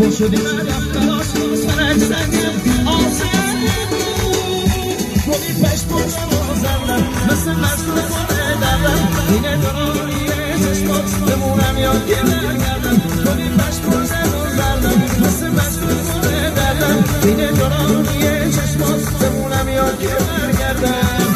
شدی مریم خلاص سرک زنیم آسیم روی پش بردم و زندم مثل مجنون کنه دردم اینه دارانیه چشمات بمونم یا که برگردم روی پش بردم و زندم مثل مجنون کنه دردم اینه دارانیه چشمات بمونم یا که برگردم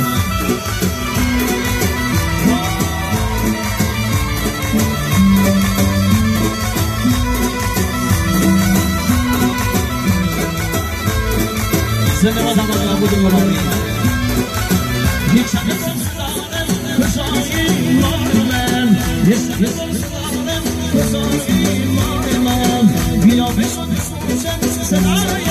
زنده بازم آقا بودیم و بابی یک شبه بازدارم کجایی مار من یک شبه بازدارم کجایی مار من بیا بشون بسوچم صدای